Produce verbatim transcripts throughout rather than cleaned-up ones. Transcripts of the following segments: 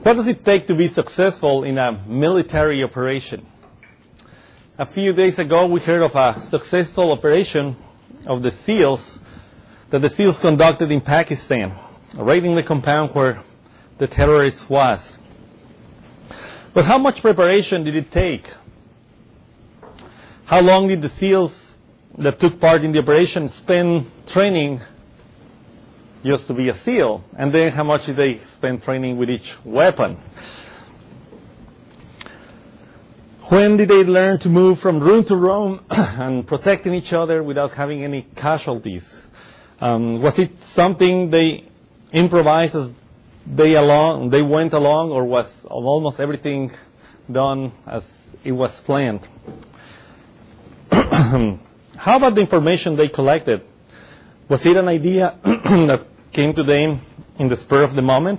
What does it take to be successful in a military operation? A few days ago, we heard of a successful operation of the SEALs that the SEALs conducted in Pakistan, raiding the compound where the terrorists was. But how much preparation did it take? How long did the SEALs that took part in the operation spend training just to be a SEAL? And then how much did they spend training with each weapon? When did they learn to move from room to room and protecting each other without having any casualties? Um, was it something they improvised as they along they went along, or was almost everything done as it was planned? How about the information they collected? Was it an idea that came to them in the spur of the moment?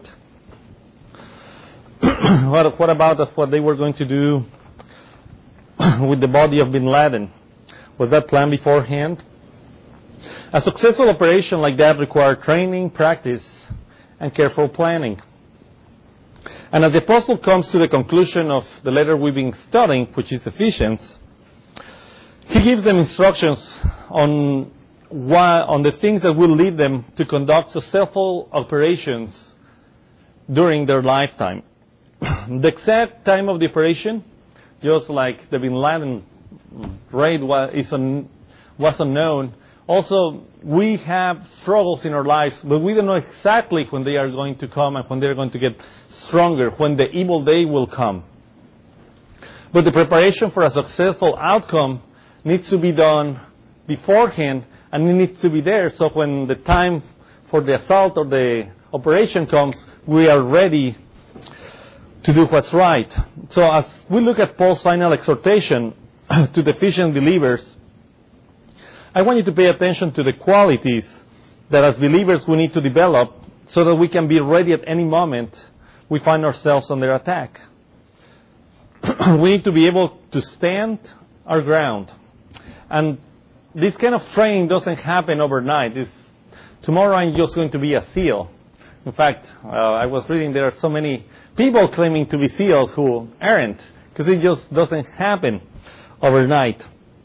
what, what about what they were going to do with the body of bin Laden? Was that planned beforehand? A successful operation like that required training, practice, and careful planning. And as the apostle comes to the conclusion of the letter we've been studying, which is Ephesians, he gives them instructions on why, on the things that will lead them to conduct successful operations during their lifetime. The exact time of the operation, just like the bin Laden raid was, is un, was unknown. Also, we have struggles in our lives, but we don't know exactly when they are going to come and when they are going to get stronger, when the evil day will come. But the preparation for a successful outcome needs to be done beforehand, and it needs to be there, so when the time for the assault or the operation comes, we are ready to do what's right. So as we look at Paul's final exhortation to the Ephesian believers, I want you to pay attention to the qualities that as believers we need to develop so that we can be ready at any moment we find ourselves under attack. We need to be able to stand our ground. And this kind of training doesn't happen overnight. It's, tomorrow I'm just going to be a SEAL. In fact, uh, I was reading there are so many people claiming to be SEALs who aren't, because it just doesn't happen overnight.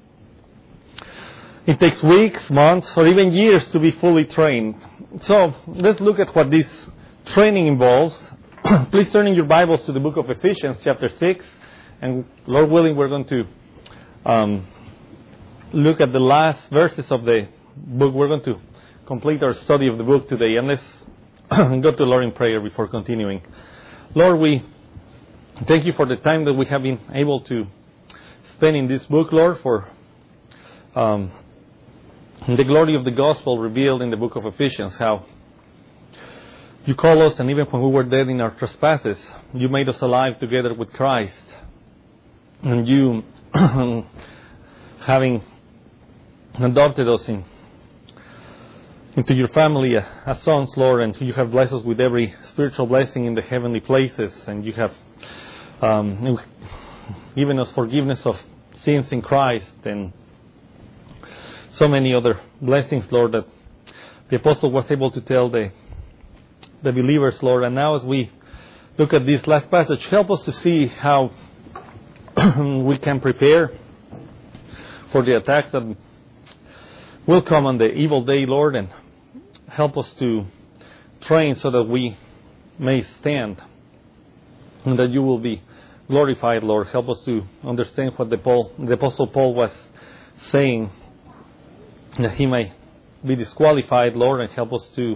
It takes weeks, months, or even years to be fully trained. So let's look at what this training involves. Please turn in your Bibles to the book of Ephesians, chapter six. And Lord willing, we're going to um, look at the last verses of the book. We're going to complete our study of the book today. And let's go to the Lord in prayer before continuing. Lord, we thank you for the time that we have been able to spend in this book, Lord, for um, the glory of the gospel revealed in the book of Ephesians, how you call us, and even when we were dead in our trespasses, you made us alive together with Christ. And you, having adopted us in, into your family as sons, Lord, and you have blessed us with every spiritual blessing in the heavenly places, and you have um, given us forgiveness of sins in Christ, and so many other blessings, Lord, that the apostle was able to tell the the believers, Lord. And now as we look at this last passage, help us to see how we can prepare for the attacks that will come on the evil day, Lord, and help us to train so that we may stand and that you will be glorified, Lord. Help us to understand what the, Paul, the Apostle Paul was saying, that he may be disqualified, Lord, and help us to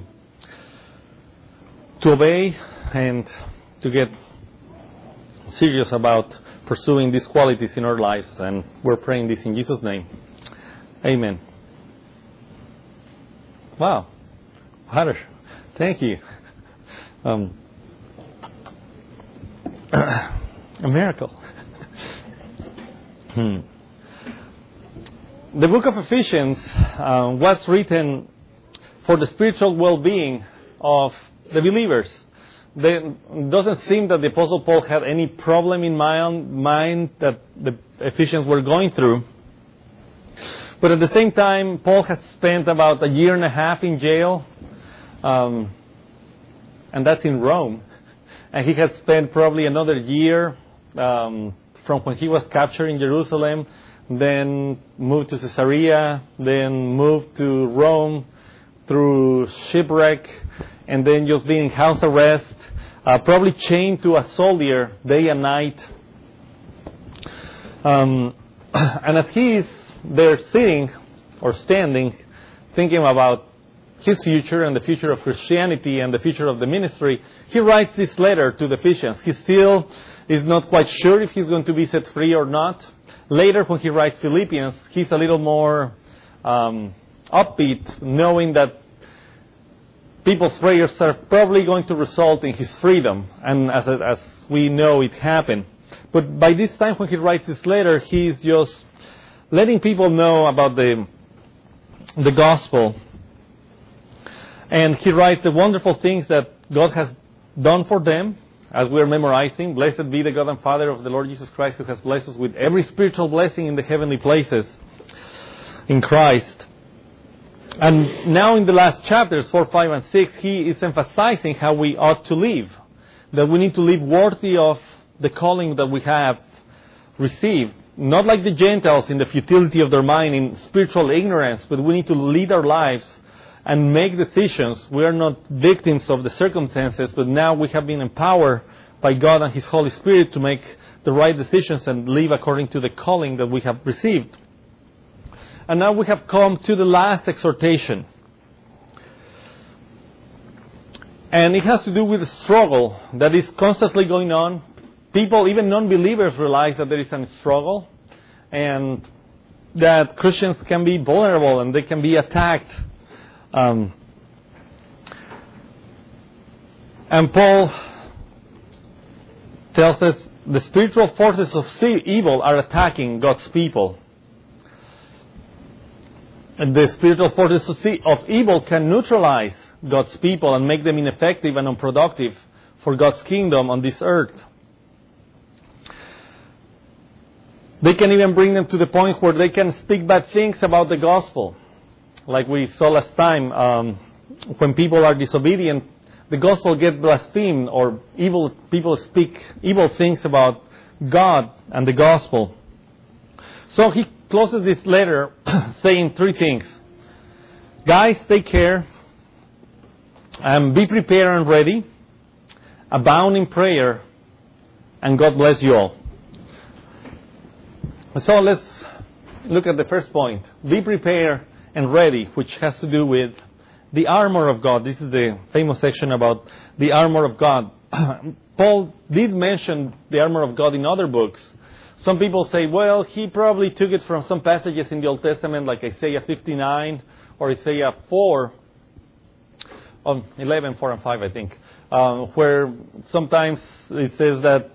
to obey and to get serious about pursuing these qualities in our lives. And we're praying this in Jesus' name. Amen. Wow. Water. Thank you. Um, a miracle. hmm. The book of Ephesians uh, was written for the spiritual well-being of the believers. It doesn't seem that the Apostle Paul had any problem in mind that the Ephesians were going through. But at the same time, Paul has spent about a year and a half in jail. Um, and that's in Rome. and he had spent probably another year um, from when he was captured in Jerusalem, then moved to Caesarea, then moved to Rome through shipwreck, and then just being in house arrest, uh, probably chained to a soldier day and night. Um, and as he is there sitting or standing, thinking about his future and the future of Christianity and the future of the ministry, he writes this letter to the Ephesians. He still is not quite sure if he's going to be set free or not. Later, when he writes Philippians, he's a little more um, upbeat, knowing that people's prayers are probably going to result in his freedom. And as, as we know, it happened. But by this time, when he writes this letter, he's just letting people know about the the gospel. And he writes the wonderful things that God has done for them, as we're memorizing. Blessed be the God and Father of the Lord Jesus Christ, who has blessed us with every spiritual blessing in the heavenly places in Christ. And now in the last chapters, four, five, and six, he is emphasizing how we ought to live. That we need to live worthy of the calling that we have received. Not like the Gentiles in the futility of their mind, in spiritual ignorance, but we need to lead our lives and make decisions. We are not victims of the circumstances, but now we have been empowered by God and His Holy Spirit to make the right decisions and live according to the calling that we have received. And now we have come to the last exhortation. And it has to do with the struggle that is constantly going on. People, even non-believers, realize that there is a struggle and that Christians can be vulnerable and they can be attacked. Um, and Paul tells us the spiritual forces of evil are attacking God's people. And the spiritual forces of evil can neutralize God's people and make them ineffective and unproductive for God's kingdom on this earth. They can even bring them to the point where they can speak bad things about the gospel. Like we saw last time, um, when people are disobedient, the gospel gets blasphemed, or evil people speak evil things about God and the gospel. So he closes this letter saying three things. Guys, take care, and be prepared and ready, abound in prayer, and God bless you all. So let's look at the first point. Be prepared and ready, which has to do with the armor of God. This is the famous section about the armor of God. Paul did mention the armor of God in other books. Some people say, well, he probably took it from some passages in the Old Testament, like Isaiah fifty-nine or Isaiah four, um, eleven, four and five, I think, um, where sometimes it says that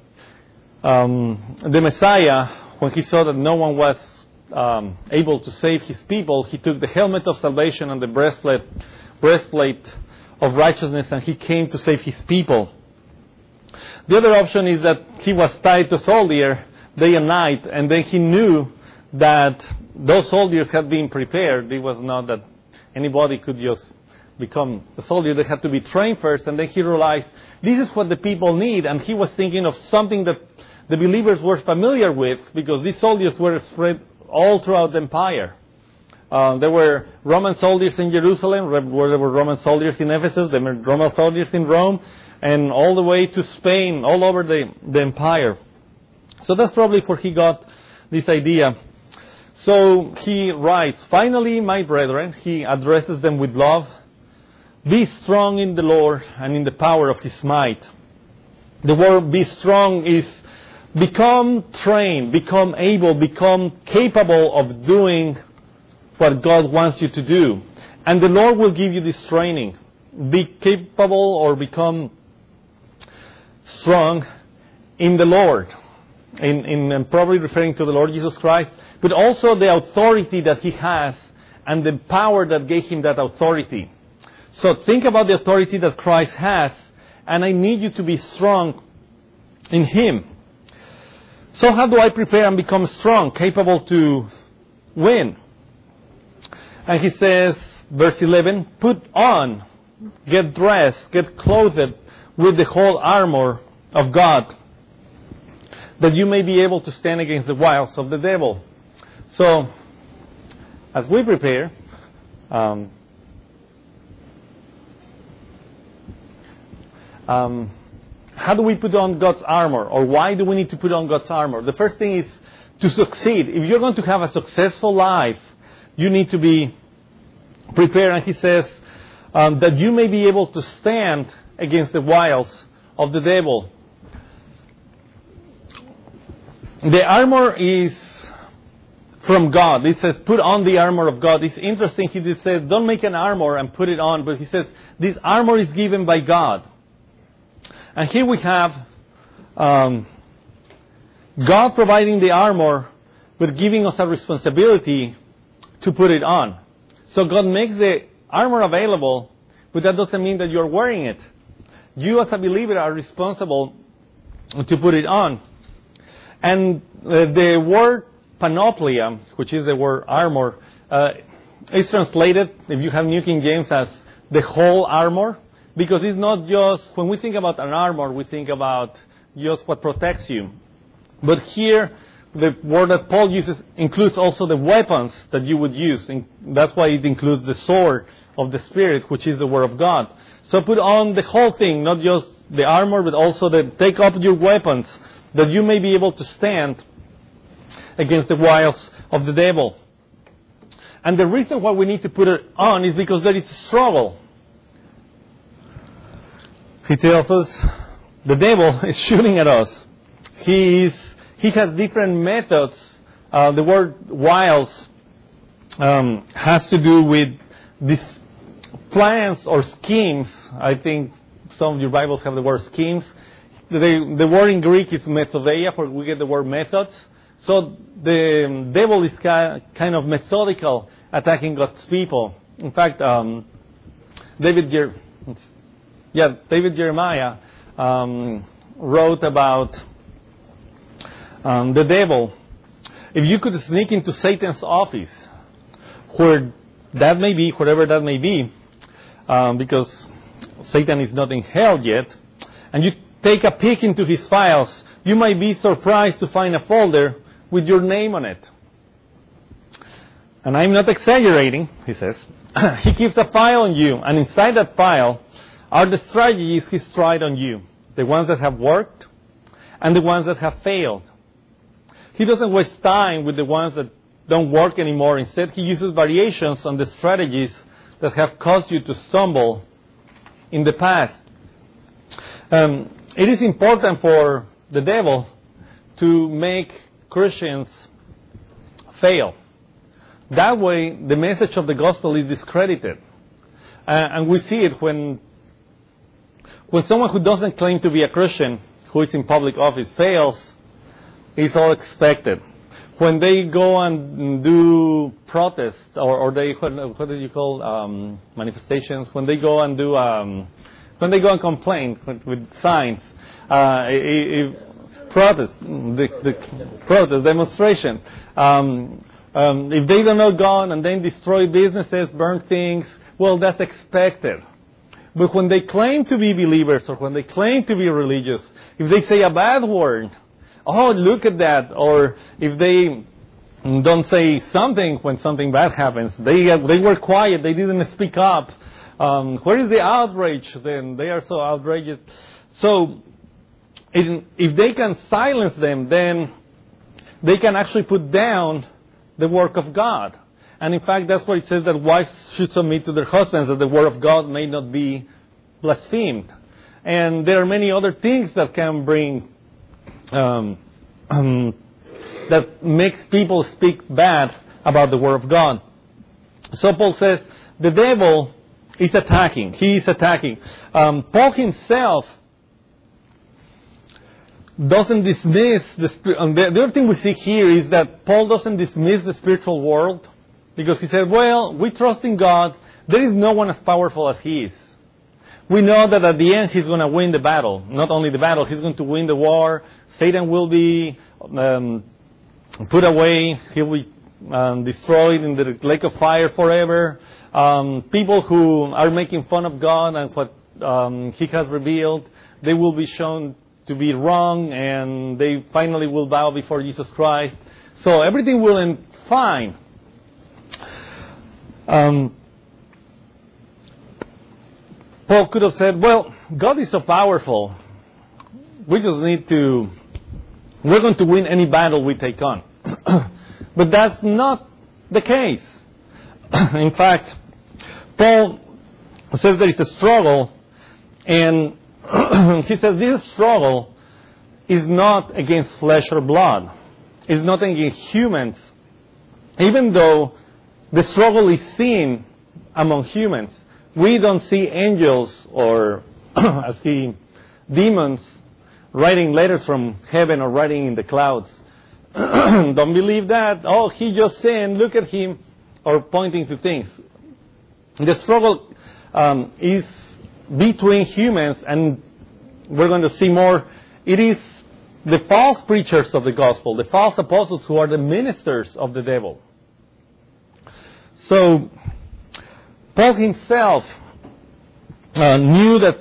um, the Messiah, when he saw that no one was um, able to save his people, he took the helmet of salvation and the breastplate, breastplate of righteousness, and he came to save his people. The other option is that he was tied to a soldier day and night, and then he knew that those soldiers had been prepared. It was not that anybody could just become a soldier. They had to be trained first, and then he realized this is what the people need, and he was thinking of something that the believers were familiar with, because these soldiers were spread all throughout the empire. Uh, there were Roman soldiers in Jerusalem, there were Roman soldiers in Ephesus, there were Roman soldiers in Rome, and all the way to Spain, all over the, the empire. So that's probably where he got this idea. So he writes, finally, my brethren, he addresses them with love, be strong in the Lord and in the power of His might. The word be strong is become trained, become able, become capable of doing what God wants you to do. And the Lord will give you this training. Be capable or become strong in the Lord. In, in, in probably referring to the Lord Jesus Christ, but also the authority that He has and the power that gave Him that authority. So think about the authority that Christ has, and I need you to be strong in Him. So how do I prepare and become strong, capable to win? And he says, verse eleven, put on, get dressed, get clothed with the whole armor of God, that you may be able to stand against the wiles of the devil. So, as we prepare, um, um, how do we put on God's armor? Or why do we need to put on God's armor? The first thing is to succeed. If you're going to have a successful life, you need to be prepared. And he says um, that you may be able to stand against the wiles of the devil. The armor is from God. It says, put on the armor of God. It's interesting. He just says, don't make an armor and put it on. But he says, this armor is given by God. And here we have um, God providing the armor, but giving us a responsibility to put it on. So God makes the armor available, but that doesn't mean that you're wearing it. You as a believer are responsible to put it on. And uh, the word panoplia, which is the word armor, uh, is translated, if you have New King James, as the whole armor. Because it's not just, when we think about an armor, we think about just what protects you. But here, the word that Paul uses includes also the weapons that you would use. And that's why it includes the sword of the Spirit, which is the Word of God. So put on the whole thing, not just the armor, but also the, take up your weapons, that you may be able to stand against the wiles of the devil. And the reason why we need to put it on is because there is a struggle. He tells us the devil is shooting at us. He is, he has different methods. Uh, the word wiles um, has to do with these plans or schemes. I think some of your Bibles have the word schemes. The, the word in Greek is methodeia, where we get the word methods. So the devil is kind of methodical, attacking God's people. In fact, um, David Jer- yeah, David Jeremiah um, wrote about um, the devil. If you could sneak into Satan's office, where that may be, wherever that may be, um, because Satan is not in hell yet, and you take a peek into his files, you might be surprised to find a folder with your name on it. And I'm not exaggerating, he says. He keeps a file on you, and inside that file are the strategies he's tried on you. The ones that have worked, and the ones that have failed. He doesn't waste time with the ones that don't work anymore. Instead, he uses variations on the strategies that have caused you to stumble in the past. Um, it is important for the devil to make Christians fail. That way, the message of the gospel is discredited. Uh, and we see it when, when someone who doesn't claim to be a Christian, who is in public office, fails, it's all expected. When they go and do protests, or, or they, what, what do you call, um, manifestations, when they go and do, um, when they go and complain with, with signs, uh, if, protest, the, the protest, demonstration, um, um, if they don't know God and then destroy businesses, burn things, well, that's expected. But when they claim to be believers, or when they claim to be religious, if they say a bad word, oh, look at that. Or if they don't say something when something bad happens, they they were quiet, they didn't speak up. Um, where is the outrage then? They are so outrageous. So in, if they can silence them, then they can actually put down the work of God. And in fact, that's why it says that wives should submit to their husbands, that the word of God may not be blasphemed. And there are many other things that can bring Um, um, that makes people speak bad about the Word of God. So Paul says the devil is attacking. He is attacking. Um, Paul himself doesn't dismiss the, um, the the other thing we see here is that Paul doesn't dismiss the spiritual world, because he said, well, we trust in God. There is no one as powerful as he is. We know that at the end he's going to win the battle. Not only the battle, he's going to win the war. Satan will be um, put away. He will be um, destroyed in the lake of fire forever. Um, people who are making fun of God and what um, He has revealed, they will be shown to be wrong, and they finally will bow before Jesus Christ. So everything will end fine. Um, Paul could have said, well, God is so powerful. We just need to, we're going to win any battle we take on. But that's not the case. In fact, Paul says there is a struggle, and he says this struggle is not against flesh or blood. It's not against humans. Even though the struggle is seen among humans, we don't see angels or as he demons writing letters from heaven or writing in the clouds. Don't believe that. Oh, he just sinned. Look at him. Or pointing to things. The struggle um, is between humans, and we're going to see more. It is the false preachers of the gospel, the false apostles who are the ministers of the devil. So, Paul himself uh, knew that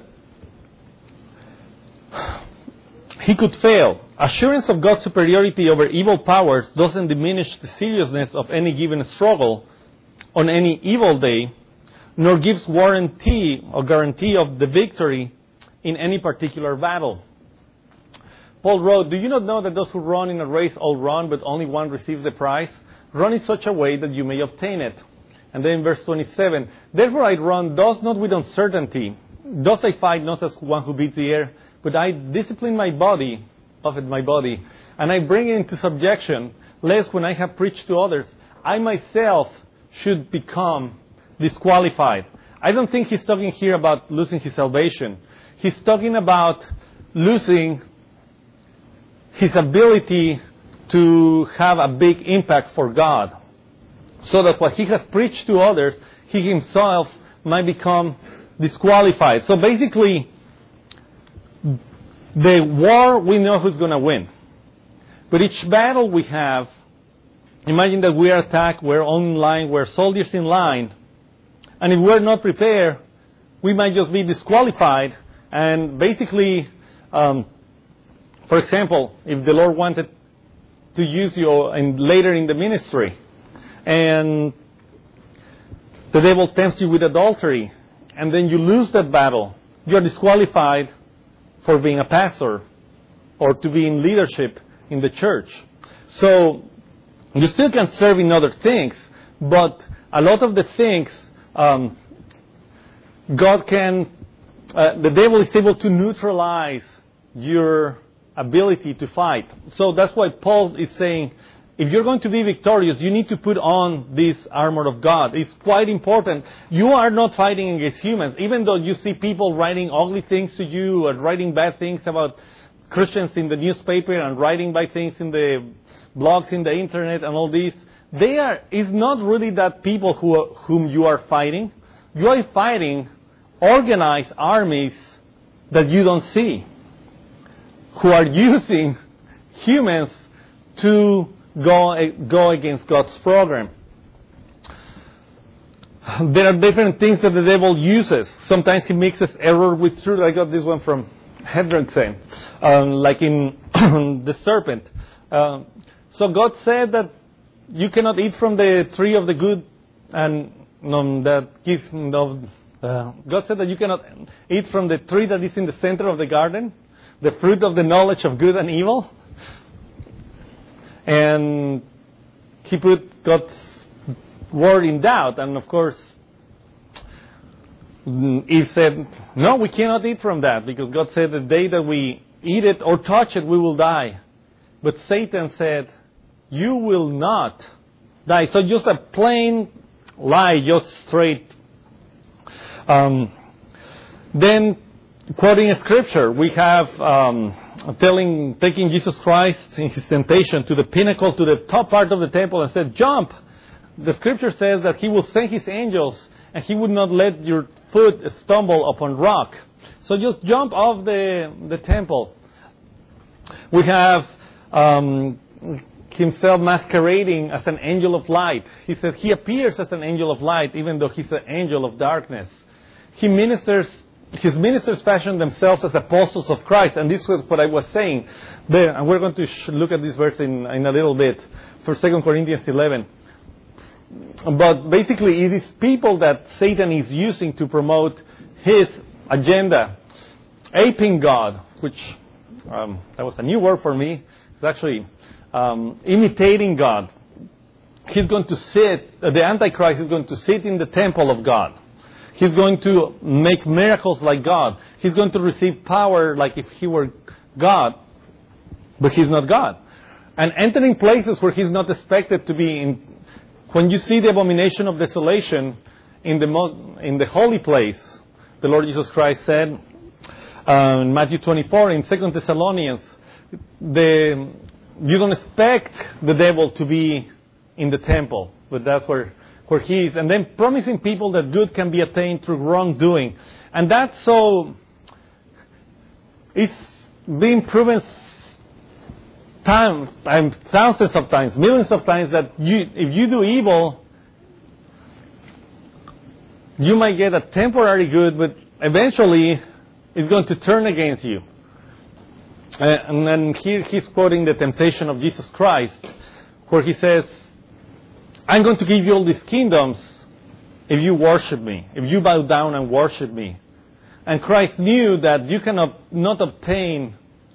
he could fail. Assurance of God's superiority over evil powers doesn't diminish the seriousness of any given struggle on any evil day, nor gives warranty or guarantee of the victory in any particular battle. Paul wrote, "Do you not know that those who run in a race all run, but only one receives the prize? Run in such a way that you may obtain it." And then verse twenty-seven, "Therefore I run, thus not with uncertainty. Thus I fight, not as one who beats the air, but I discipline my body, buffet my body, and I bring it into subjection, lest when I have preached to others, I myself should become disqualified." I don't think he's talking here about losing his salvation. He's talking about losing his ability to have a big impact for God, so that what he has preached to others, he himself might become disqualified. So basically, the war, we know who's going to win. But each battle we have, imagine that we are attacked, we're on line, we're soldiers in line, and if we're not prepared, we might just be disqualified. And basically, um, for example, if the Lord wanted to use you in, later in the ministry, and the devil tempts you with adultery, and then you lose that battle, you're disqualified for being a pastor or to be in leadership in the church. So you still can serve in other things, but a lot of the things um, God can, uh, the devil is able to neutralize your ability to fight. So that's why Paul is saying, if you're going to be victorious, you need to put on this armor of God. It's quite important. You are not fighting against humans. Even though you see people writing ugly things to you or writing bad things about Christians in the newspaper and writing bad things in the blogs in the internet and all this, they are, it's not really that people who, whom you are fighting. You are fighting organized armies that you don't see, who are using humans to go go against God's program. There are different things that the devil uses. Sometimes he mixes error with truth. I got this one from Hendrickson, um, like in the serpent. Uh, so God said that you cannot eat from the tree of the good and um, that gives. No, uh, God said that you cannot eat from the tree that is in the center of the garden, the fruit of the knowledge of good and evil. And he put God's word in doubt. And of course, Eve said, no, we cannot eat from that, because God said the day that we eat it or touch it, we will die. But Satan said, you will not die. So just a plain lie, just straight. Um, then, quoting a scripture, we have um, telling, taking Jesus Christ in his temptation to the pinnacle, to the top part of the temple, and said, jump. The scripture says that he will send his angels and he would not let your foot stumble upon rock. So just jump off the, the temple. We have um, himself masquerading as an angel of light. He says he appears as an angel of light, even though he's an angel of darkness. He ministers his ministers fashioned themselves as apostles of Christ. And this was what I was saying. There, and we're going to sh- look at this verse in, in a little bit for Second Corinthians eleven. But basically, it is people that Satan is using to promote his agenda. Aping God, which um, that was a new word for me. It's actually um, imitating God. He's going to sit, uh, the Antichrist is going to sit in the temple of God. He's going to make miracles like God. He's going to receive power like if he were God, but he's not God. And entering places where he's not expected to be. In, when you see the abomination of desolation in the mo- in the holy place, the Lord Jesus Christ said uh, in Matthew twenty-four, in Second Thessalonians, the, you don't expect the devil to be in the temple, but that's where, where he is. And then promising people that good can be attained through wrongdoing. And that's so, it's been proven time, and thousands of times, millions of times, that you, if you do evil, you might get a temporary good, but eventually it's going to turn against you. Uh, and then here he's quoting the temptation of Jesus Christ, where he says, I'm going to give you all these kingdoms if you worship me, if you bow down and worship me. And Christ knew that you cannot not obtain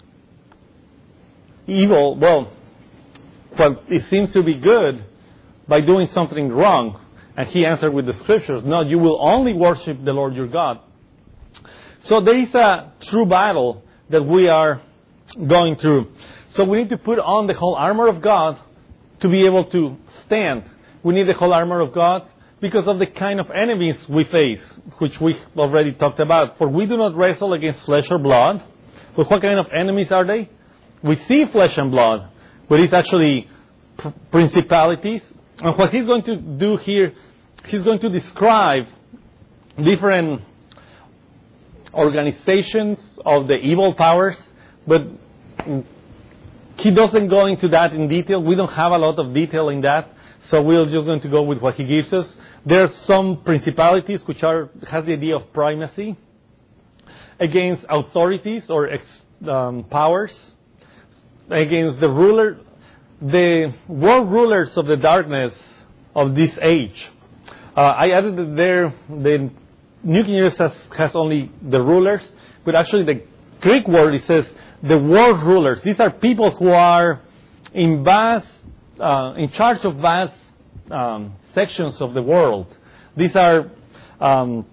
evil, well, well, it seems to be good by doing something wrong. And he answered with the scriptures, no, you will only worship the Lord your God. So there is a true battle that we are going through. So we need to put on the whole armor of God to be able to stand. We need the whole armor of God because of the kind of enemies we face, which we already talked about. For we do not wrestle against flesh or blood. But what kind of enemies are they? We see flesh and blood, but it's actually pr- principalities. And what he's going to do here, he's going to describe different organizations of the evil powers, but he doesn't go into that in detail. We don't have a lot of detail in that, so we're just going to go with what he gives us. There are some principalities which are has the idea of primacy against authorities or ex, um, powers, against the ruler, the world rulers of the darkness of this age. Uh, I added that there, the New King James has, has only the rulers, but actually the Greek word, it says the world rulers. These are people who are in vast, uh, in charge of vast um, sections of the world. These are um,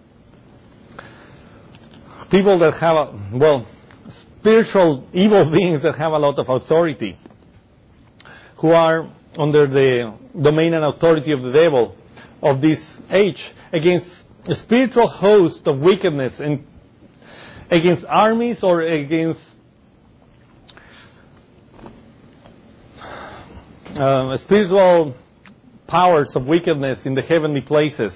people that have, a, well, spiritual evil beings that have a lot of authority, who are under the domain and authority of the devil of this age, against a spiritual host of wickedness, and against armies or against uh, spiritual powers of wickedness in the heavenly places.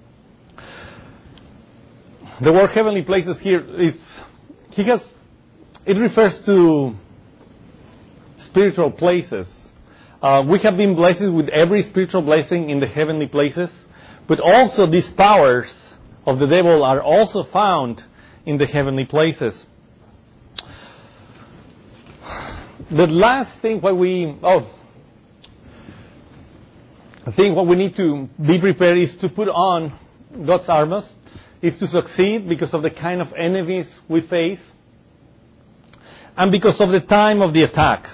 The word heavenly places here is, he has, it refers to spiritual places. Uh, we have been blessed with every spiritual blessing in the heavenly places, but also these powers of the devil are also found in the heavenly places. The last thing what we, oh, I think what we need to be prepared is to put on God's armor, is to succeed because of the kind of enemies we face, and because of the time of the attack.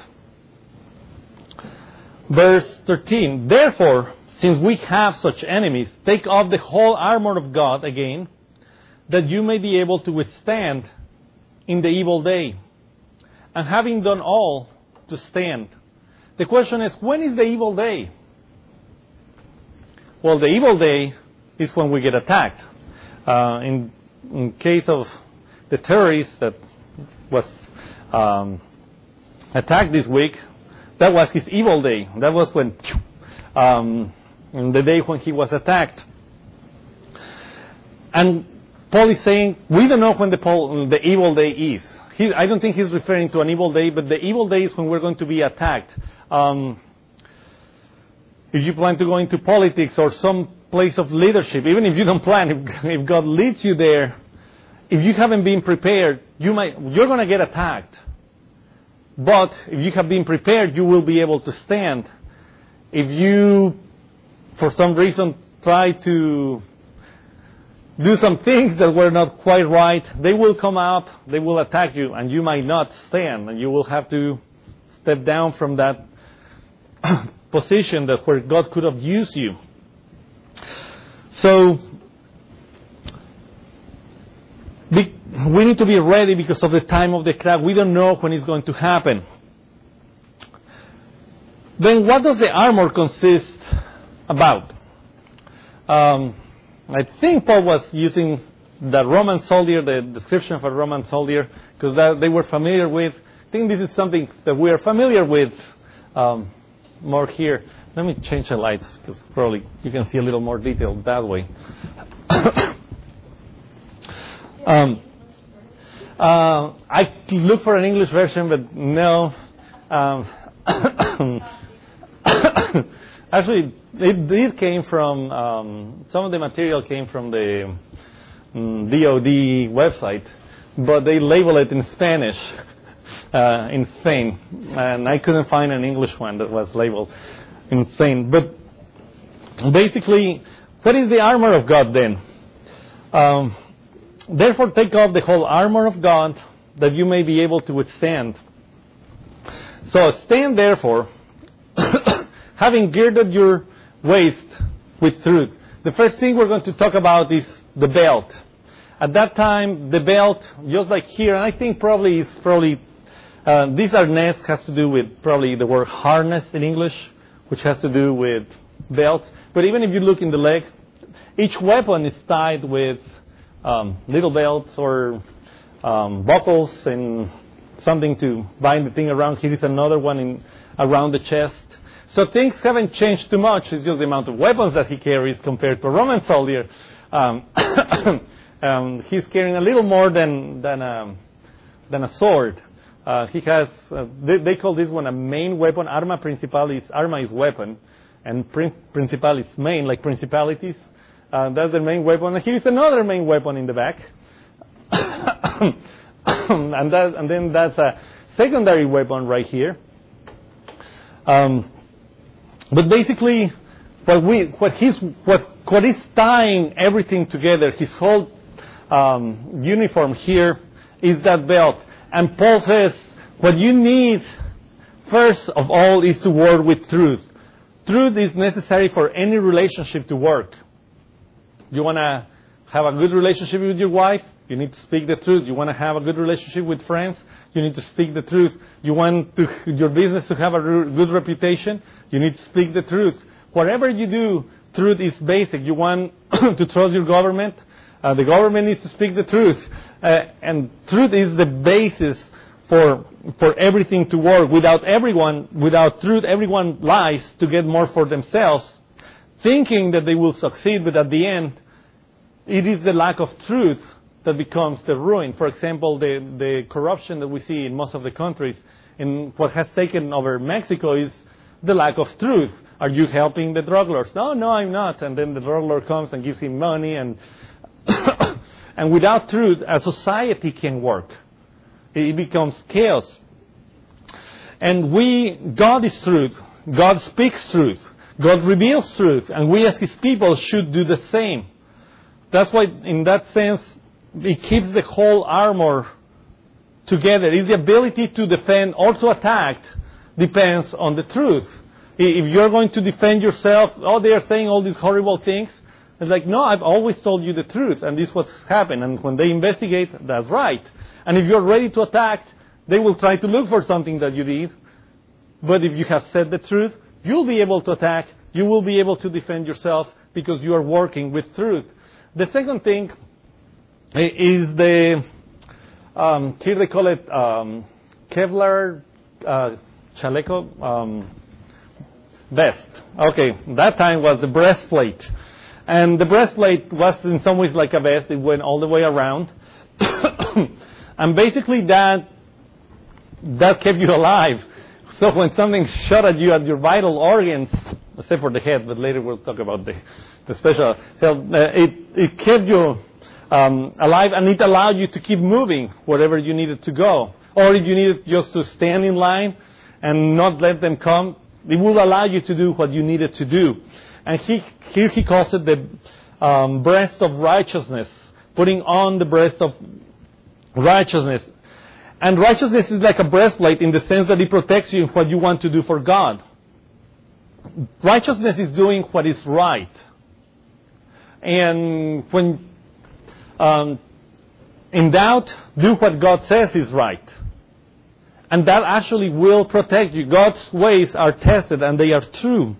Verse thirteen, therefore, since we have such enemies, take off the whole armor of God again, that you may be able to withstand in the evil day, and having done all, to stand. The question is, when is the evil day? Well, the evil day is when we get attacked. Uh, in, in case of the terrorist that was um, attacked this week, that was his evil day. That was when, um, the day when he was attacked. And Paul is saying, we don't know when the, Paul, the evil day is. He, I don't think he's referring to an evil day, but the evil day is when we're going to be attacked. Um, if you plan to go into politics or some place of leadership, even if you don't plan, if, if God leads you there, if you haven't been prepared, you might, you're going to get attacked. But if you have been prepared, you will be able to stand. If you, for some reason, try to do some things that were not quite right, they will come up, they will attack you, and you might not stand, and you will have to step down from that position that where God could have used you. So we need to be ready because of the time of the crack. We don't know when it's going to happen. Then what does the armor consist about? Um, I think Paul was using the Roman soldier, the description of a Roman soldier, because that they were familiar with. I think this is something that we are familiar with um, more here. Let me change the lights, because probably you can see a little more detail that way. um, uh, I look for an English version, but no. Um, actually, it, it came from, um, some of the material came from the um, D O D website, but they label it in Spanish uh, in Spain, and I couldn't find an English one that was labeled in Spain. But basically, what is the armor of God then? Um, Therefore, take off the whole armor of God, that you may be able to withstand. So stand therefore, having girded your waist with truth. The first thing we're going to talk about is the belt. At that time, the belt, just like here, and I think probably is probably, uh, this arness has to do with probably the word harness in English, which has to do with belts. But even if you look in the leg, each weapon is tied with um, little belts or um, buckles and something to bind the thing around. Here is another one in, around the chest. So things haven't changed too much. It's just the amount of weapons that he carries compared to a Roman soldier. Um, um, he's carrying a little more than than a, than a sword. Uh, he has. Uh, they, they call this one a main weapon. Arma principalis. Arma is weapon, and prin- principalis main, like principalities. Uh, that's the main weapon. And here is another main weapon in the back. and that, and then that's a secondary weapon right here. Um, but basically, what we, what he's, what, what is tying everything together, his whole um, uniform here, is that belt. And Paul says, what you need first of all is to work with truth. Truth is necessary for any relationship to work. You want to have a good relationship with your wife? You need to speak the truth. You want to have a good relationship with friends? You need to speak the truth. You want to, your business to have a good reputation? You need to speak the truth. Whatever you do, truth is basic. You want to trust your government? Uh, the government needs to speak the truth. Uh, and truth is the basis for for everything to work. Without everyone, without truth, everyone lies to get more for themselves, thinking that they will succeed, but at the end, it is the lack of truth that becomes the ruin. For example, the, the corruption that we see in most of the countries, and what has taken over Mexico is the lack of truth. Are you helping the drug lords? No, no, I'm not. And then the drug lord comes and gives him money, and and without truth, a society can work. It becomes chaos. And we, God is truth. God speaks truth. God reveals truth, and we as His people should do the same. That's why, in that sense, it keeps the whole armor together. It's the ability to defend or to attack depends on the truth. If you're going to defend yourself, oh, they are saying all these horrible things. It's like, no, I've always told you the truth, and this is what's happened. And when they investigate, that's right. And if you're ready to attack, they will try to look for something that you did. But if you have said the truth, you'll be able to attack. You will be able to defend yourself because you are working with truth. The second thing is the, um, here they call it um, Kevlar uh, chaleco um, vest. Okay, that time was the breastplate. And the breastplate was in some ways like a vest. It went all the way around. And basically that that kept you alive. So when something shot at you at your vital organs, except for the head, but later we'll talk about the, the special health, uh, it, it kept you um, alive, and it allowed you to keep moving wherever you needed to go. Or if you needed just to stand in line and not let them come, it will allow you to do what you needed to do. And he, here he calls it the um, breast of righteousness, putting on the breast of righteousness. And righteousness is like a breastplate in the sense that it protects you in what you want to do for God. Righteousness is doing what is right. And when um, in doubt, do what God says is right. And that actually will protect you. God's ways are tested and they are true.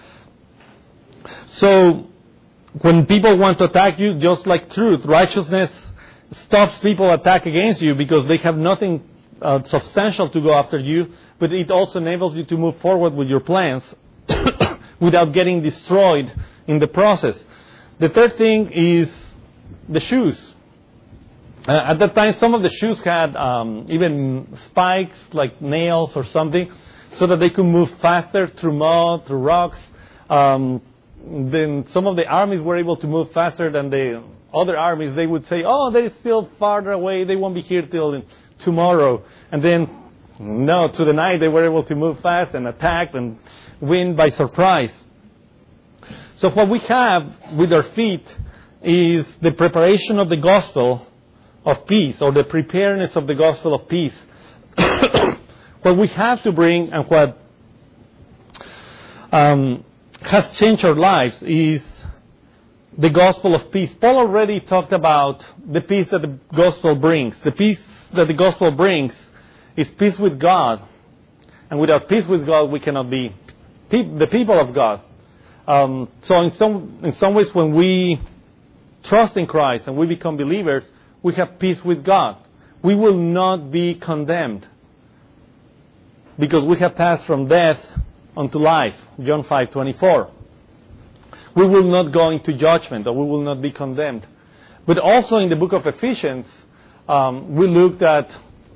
So, when people want to attack you, just like truth, righteousness stops people attack against you because they have nothing uh, substantial to go after you, but it also enables you to move forward with your plans without getting destroyed in the process. The third thing is the shoes. Uh, at that time, some of the shoes had um, even spikes, like nails or something, so that they could move faster through mud, through rocks. Um, then some of the armies were able to move faster than the other armies. They would say, oh, they're still farther away. They won't be here till tomorrow. And then, no, to the night, they were able to move fast and attack and win by surprise. So what we have with our feet is the preparation of the gospel of peace, or the preparedness of the gospel of peace. What we have to bring and what um, has changed our lives is the gospel of peace. Paul already talked about the peace that the gospel brings. The peace that the gospel brings is peace with God. And without peace with God, we cannot be pe- the people of God. Um, so in some in some ways, when we trust in Christ and we become believers, we have peace with God. We will not be condemned because we have passed from death unto life. John five twenty-four. We will not go into judgment, or we will not be condemned. But also in the book of Ephesians, um, we looked at,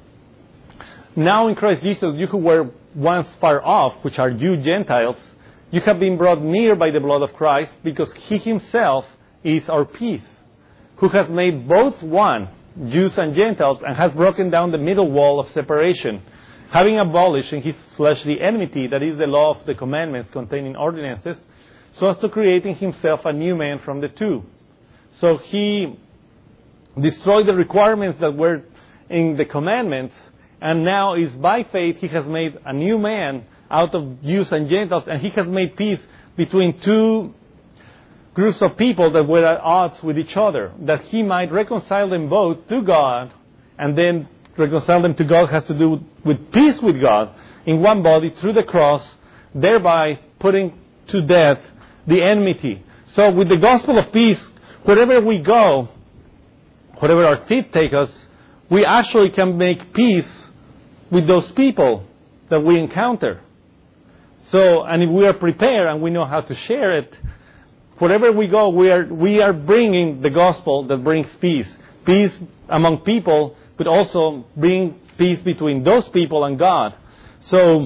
now in Christ Jesus, you who were once far off, which are you Gentiles, you have been brought near by the blood of Christ, because He Himself is our peace, who has made both one, Jews and Gentiles, and has broken down the middle wall of separation, having abolished in His flesh the enmity, that is the law of the commandments containing ordinances, so as to create in Himself a new man from the two. So He destroyed the requirements that were in the commandments, and now is by faith He has made a new man out of Jews and Gentiles, and He has made peace between two groups of people that were at odds with each other, that He might reconcile them both to God. And then reconcile them to God has to do with peace with God in one body through the cross, thereby putting to death the enmity. So with the gospel of peace, wherever we go, wherever our feet take us, we actually can make peace with those people that we encounter. So, and if we are prepared and we know how to share it, wherever we go, we are we are bringing the gospel that brings peace. Peace among people, but also bring peace between those people and God. So,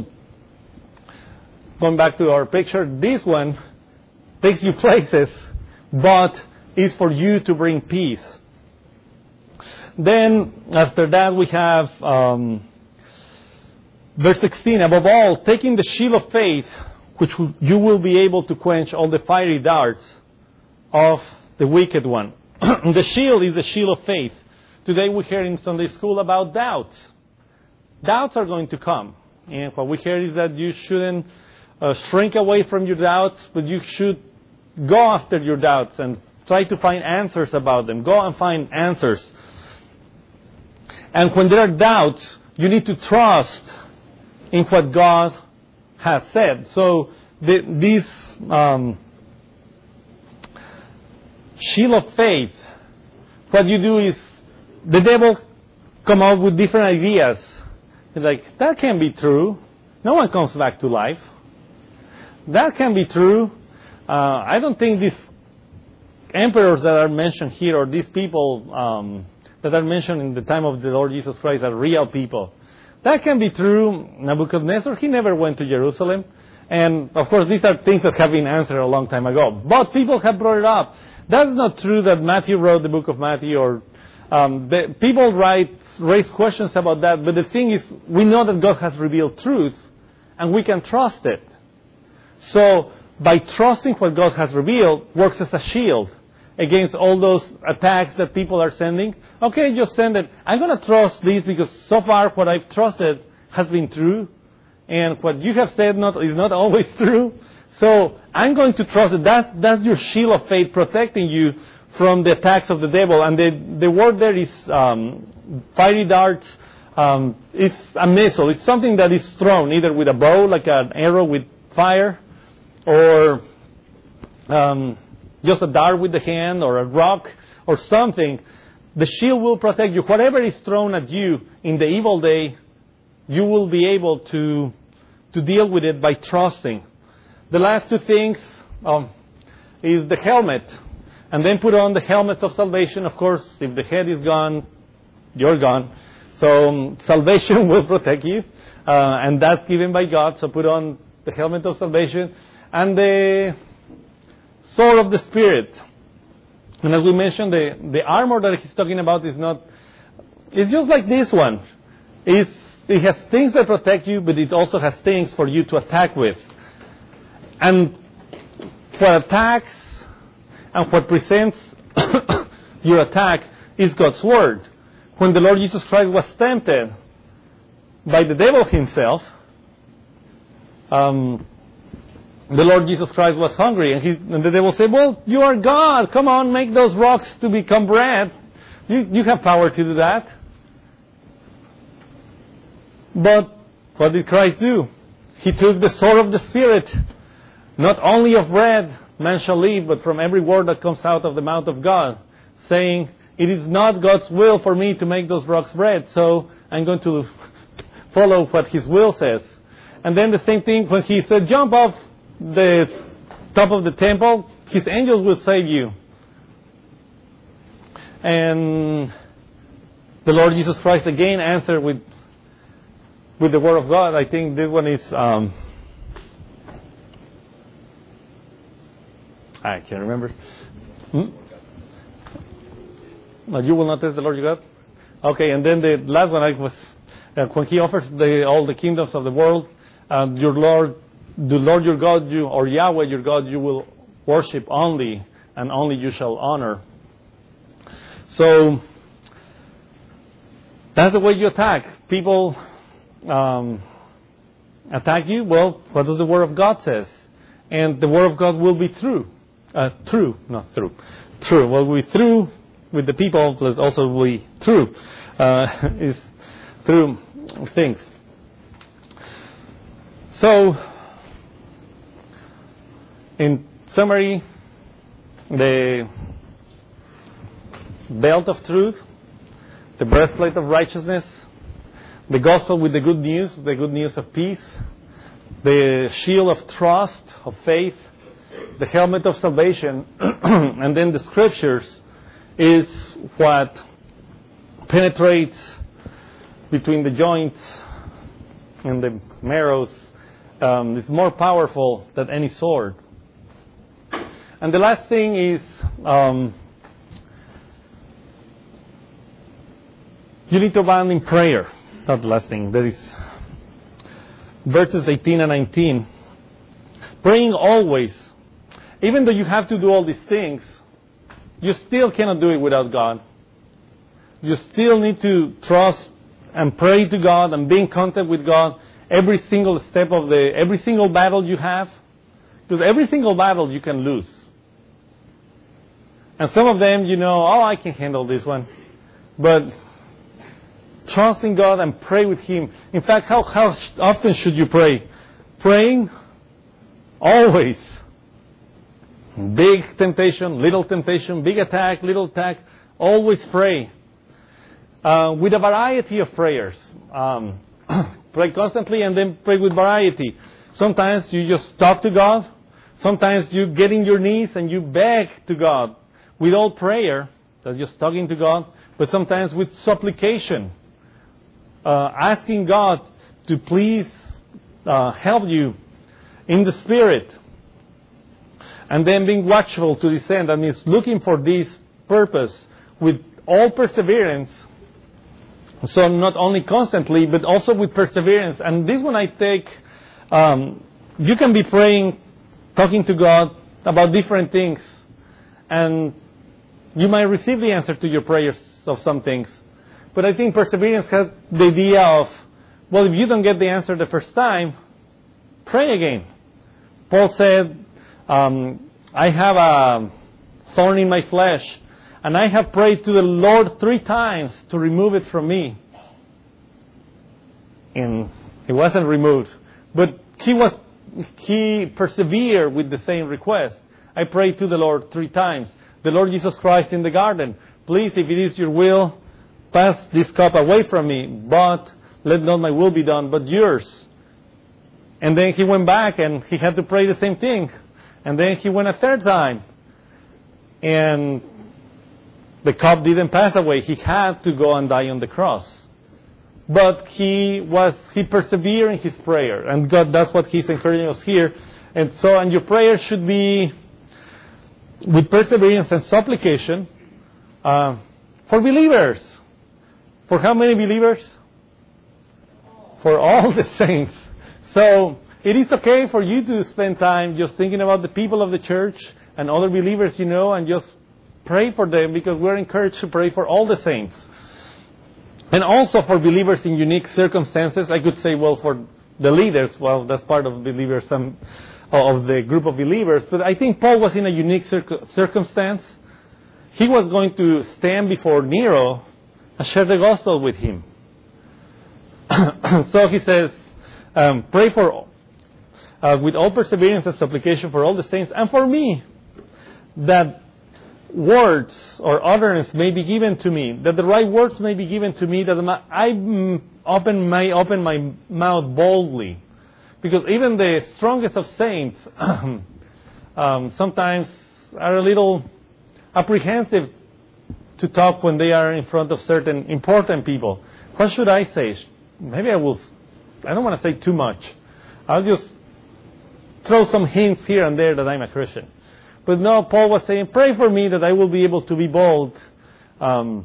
going back to our picture, this one takes you places, but is for you to bring peace. Then, after that, we have um, verse sixteen. Above all, taking the shield of faith, which you will be able to quench all the fiery darts of the wicked one. The shield is the shield of faith. Today we hear in Sunday school about doubts. Doubts are going to come. And what we hear is that you shouldn't uh, shrink away from your doubts, but you should go after your doubts and try to find answers about them. Go and find answers. And when there are doubts, you need to trust in what God has said. So the, this um, shield of faith, what you do is the devil come up with different ideas. It's like, that can't be true. No one comes back to life. That can be true. Uh, I don't think these emperors that are mentioned here, or these people um, that are mentioned in the time of the Lord Jesus Christ, are real people. That can be true. Nebuchadnezzar, he never went to Jerusalem. And, of course, these are things that have been answered a long time ago. But people have brought it up. That's not true that Matthew wrote the book of Matthew, or um, the, people write, raise questions about that. But the thing is, we know that God has revealed truth, and we can trust it. So, by trusting what God has revealed, works as a shield against all those attacks that people are sending. Okay, just send it. I'm going to trust this because so far what I've trusted has been true. And what you have said not, is not always true. So I'm going to trust it. That's, that's your shield of faith protecting you from the attacks of the devil. And the, the word there is um, fiery darts. Um, it's a missile. It's something that is thrown either with a bow, like an arrow with fire, or um, just a dart with the hand, or a rock, or something. The shield will protect you. Whatever is thrown at you in the evil day, you will be able to to deal with it by trusting. The last two things um, is the helmet. And then put on the helmet of salvation. Of course, if the head is gone, you're gone. So um, salvation will protect you. Uh, and that's given by God. So put on the helmet of salvation. And the sword of the Spirit. And as we mentioned, the, the armor that he's talking about is not... It's just like this one. It's It has things that protect you, but it also has things for you to attack with. And what attacks and what presents your attack is God's Word. When the Lord Jesus Christ was tempted by the devil himself, um, the Lord Jesus Christ was hungry, and, he, and the devil said, well, you are God. Come on, make those rocks to become bread. You, you have power to do that. But what did Christ do? He took the sword of the Spirit. Not only of bread man shall live, but from every word that comes out of the mouth of God, saying, it is not God's will for me to make those rocks bread, so I'm going to follow what His will says. And then the same thing when He said, jump off the top of the temple, His angels will save you. And the Lord Jesus Christ again answered with With the Word of God. I think this one is, um, I can't remember. Hmm? No, you will not test the Lord your God? Okay, and then the last one I was, uh, when He offers the, all the kingdoms of the world, uh, your Lord, the Lord your God, you, or Yahweh your God, you will worship only, and only you shall honor. So, that's the way you attack. People... Um, attack you. Well, what does the Word of God says? And the Word of God will be true. Uh, true, not true. True. Well, we through with the people, but also we true. Uh, is through things. So, in summary, the belt of truth, the breastplate of righteousness, the gospel with the good news, the good news of peace, the shield of trust, of faith, the helmet of salvation, and then the scriptures is what penetrates between the joints and the marrows. Um, it's more powerful than any sword. And the last thing is um, you need to abound in prayer. Not the last thing. There is verses eighteen and nineteen. Praying always. Even though you have to do all these things, you still cannot do it without God. You still need to trust and pray to God and be in contact with God every single step of the, every single battle you have. Because every single battle you can lose. And some of them, you know, oh, I can handle this one. But trust in God and pray with Him. In fact, how, how often should you pray? Praying always. Big temptation, little temptation, big attack, little attack. Always pray. Uh, with a variety of prayers. Um, pray constantly and then pray with variety. Sometimes you just talk to God. Sometimes you get in your knees and you beg to God. With all prayer, that's just talking to God. But sometimes with supplication. Uh, asking God to please uh, help you in the Spirit. And then being watchful to this end. That means looking for this purpose with all perseverance. So not only constantly, but also with perseverance. And this one I take, um, you can be praying, talking to God about different things. And you might receive the answer to your prayers of some things. But I think perseverance has the idea of, well, if you don't get the answer the first time, pray again. Paul said, um, I have a thorn in my flesh, and I have prayed to the Lord three times to remove it from me. And it wasn't removed. But he was he persevered with the same request. I prayed to the Lord three times. The Lord Jesus Christ in the garden, please, if it is your will, pass this cup away from me, but let not my will be done, but yours. And then he went back and he had to pray the same thing. And then he went a third time. And the cup didn't pass away. He had to go and die on the cross. But he was, he persevered in his prayer. And God, that's what he's encouraging us here. And so, and your prayer should be with perseverance and supplication uh, for believers. For how many believers? For all the saints. So it is okay for you to spend time just thinking about the people of the church and other believers you know, and just pray for them, because we're encouraged to pray for all the saints. And also for believers in unique circumstances. I could say, well, for the leaders, well, that's part of believers, some of the group of believers. But I think Paul was in a unique circ- circumstance. He was going to stand before Nero and share the gospel with him. So he says, um, pray for, uh, with all perseverance and supplication for all the saints, and for me, that words or utterance may be given to me, that the right words may be given to me, that I open, may open my mouth boldly. Because even the strongest of saints um, sometimes are a little apprehensive to talk when they are in front of certain important people. What should I say? Maybe I will, I don't want to say too much. I'll just throw some hints here and there that I'm a Christian. But no, Paul was saying, pray for me that I will be able to be bold um,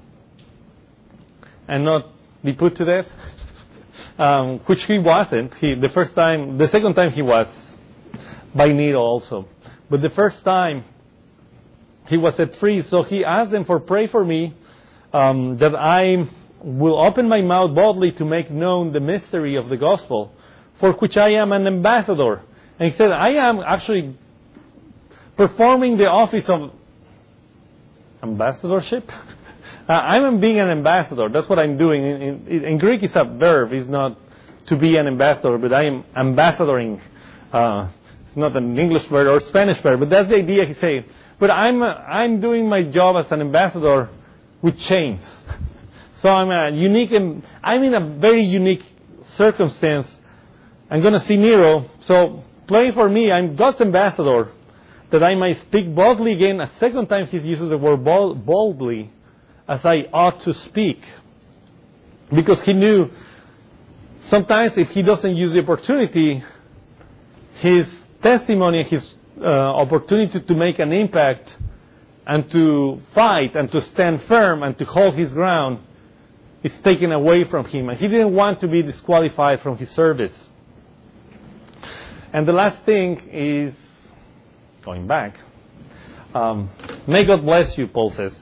and not be put to death. Um, which he wasn't. He, the first time, the second time he was by Nero also. But the first time he was set free. So he asked them for pray for me um, that I will open my mouth boldly to make known the mystery of the gospel, for which I am an ambassador. And he said, I am actually performing the office of ambassadorship. uh, I'm being an ambassador. That's what I'm doing. In, in, in Greek, it's a verb. It's not to be an ambassador, but I am ambassadoring. Uh, it's not an English word or Spanish verb, but that's the idea he's saying. But I'm uh, I'm doing my job as an ambassador with chains. So I'm a unique. I'm in a very unique circumstance. I'm going to see Nero. So pray for me. I'm God's ambassador, that I might speak boldly again. A second time he uses the word bold, boldly, as I ought to speak. Because he knew sometimes if he doesn't use the opportunity, his testimony, his uh, opportunity to make an impact and to fight and to stand firm and to hold his ground is taken away from him. And he didn't want to be disqualified from his service. And the last thing is, going back, um, may God bless you, Paul says.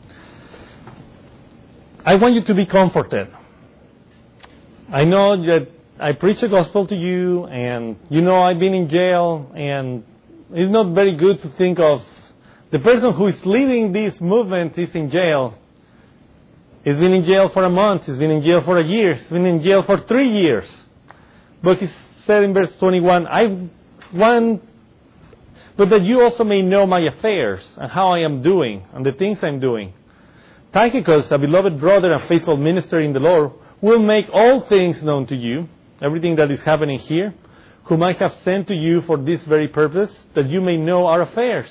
I want you to be comforted. I know that I preach the gospel to you, and you know I've been in jail, and it's not very good to think of the person who is leading this movement is in jail. He's been in jail for a month, he's been in jail for a year, he's been in jail for three years. But he said in verse twenty-one, I want, but that you also may know my affairs and how I am doing and the things I'm doing. Tychicus, a beloved brother and faithful minister in the Lord, will make all things known to you, everything that is happening here, whom I have sent to you for this very purpose, that you may know our affairs.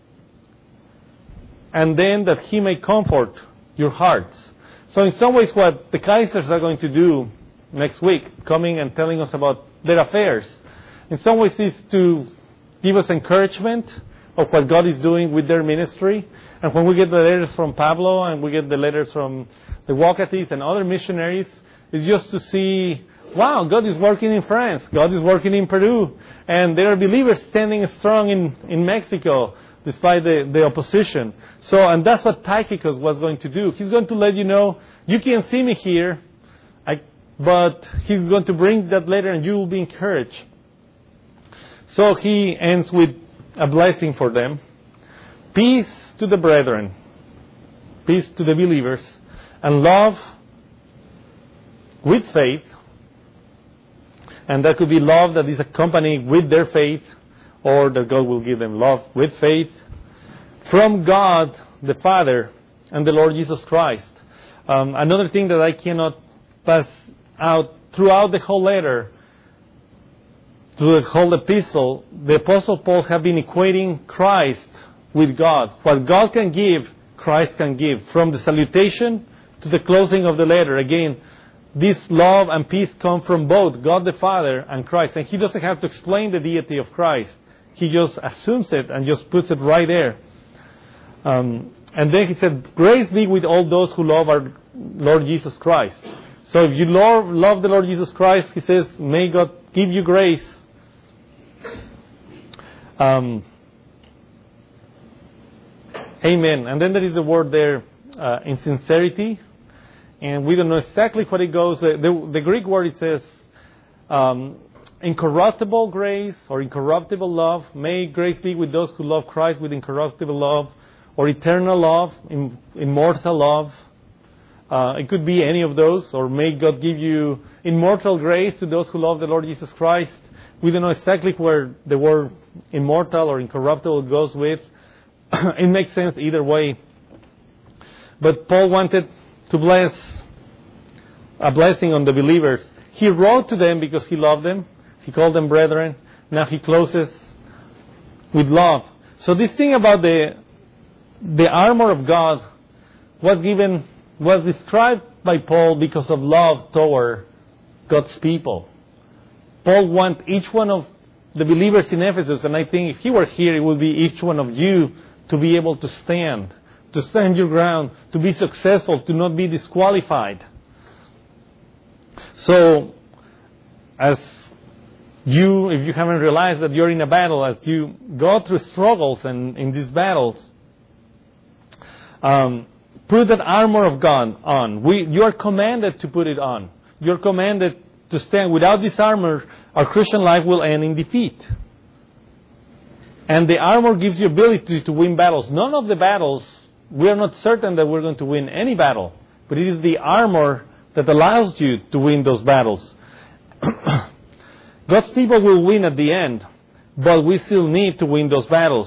And then that he may comfort your hearts. So in some ways what the Kaisers are going to do next week, coming and telling us about their affairs, in some ways it's to give us encouragement of what God is doing with their ministry. And when we get the letters from Pablo and we get the letters from the Wacatis and other missionaries, it's just to see, wow, God is working in France, God is working in Peru, and there are believers standing strong in, in Mexico despite the, the opposition. So, and that's what Tychicus was going to do. He's going to let you know, you can see me here, I, but he's going to bring that letter and you will be encouraged. So he ends with a blessing for them. Peace to the brethren, peace to the believers, and love with faith. And that could be love that is accompanied with their faith, or that God will give them love with faith from God the Father and the Lord Jesus Christ. Um, another thing that I cannot pass out throughout the whole letter, through the whole epistle, the Apostle Paul have been equating Christ with God. What God can give, Christ can give. From the salutation to the closing of the letter, again, this love and peace come from both God the Father and Christ. And he doesn't have to explain the deity of Christ. He just assumes it and just puts it right there. Um, and then he said, grace be with all those who love our Lord Jesus Christ. So if you love, love the Lord Jesus Christ, he says, may God give you grace. Um, amen. And then there is a word there, uh, in sincerity. And we don't know exactly what it goes. The, the, the Greek word, it says, um, incorruptible grace or incorruptible love. May grace be with those who love Christ with incorruptible love, or eternal love, in, immortal love. Uh, it could be any of those. Or may God give you immortal grace to those who love the Lord Jesus Christ. We don't know exactly where the word immortal or incorruptible goes with. It makes sense either way. But Paul wanted to bless, a blessing on the believers. He wrote to them because he loved them. He called them brethren. Now he closes with love. So this thing about the the armor of God was given, was described by Paul because of love toward God's people. Paul wants each one of the believers in Ephesus, and I think if he were here, it would be each one of you to be able to stand, to stand your ground, to be successful, to not be disqualified. So, as you, if you haven't realized that you're in a battle, as you go through struggles and in these battles, um, put that armor of God on. We, you are commanded to put it on. You're commanded to stand. Without this armor, our Christian life will end in defeat. And the armor gives you ability to win battles. None of the battles, we are not certain that we're going to win any battle, but it is the armor that allows you to win those battles. God's people will win at the end, but we still need to win those battles.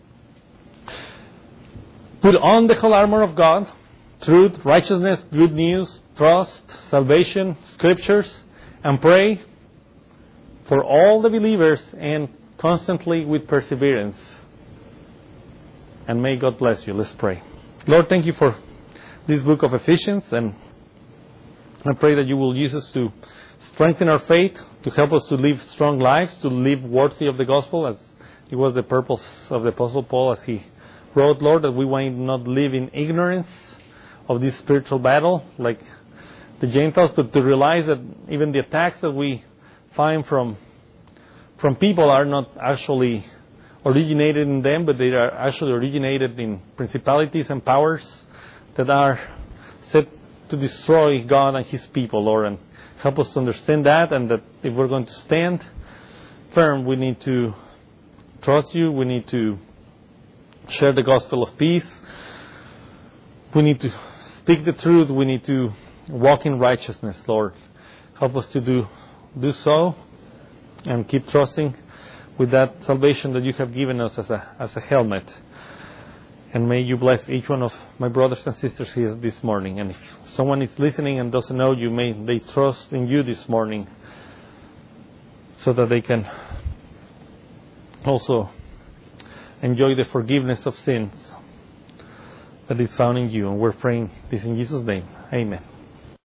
Put on the whole armor of God: truth, righteousness, good news, trust, salvation, scriptures, and pray for all the believers, and constantly with perseverance. And may God bless you. Let's pray. Lord, thank you for this book of Ephesians, and I pray that you will use us to strengthen our faith, to help us to live strong lives, to live worthy of the gospel, as it was the purpose of the Apostle Paul as he wrote, Lord, that we might not live in ignorance of this spiritual battle like the Gentiles, but to realize that even the attacks that we find from from people are not actually originated in them, but they are actually originated in principalities and powers that are set to destroy God and His people, Lord. And help us to understand that, and that if we're going to stand firm, we need to trust you, we need to share the gospel of peace, we need to speak the truth, we need to walk in righteousness, Lord. Help us to do do so, and keep trusting with that salvation that you have given us as a as a helmet. And may you bless each one of my brothers and sisters here this morning. And if someone is listening and doesn't know you, may they trust in you this morning, so that they can also enjoy the forgiveness of sins that is found in you. And we're praying this in Jesus' name. Amen.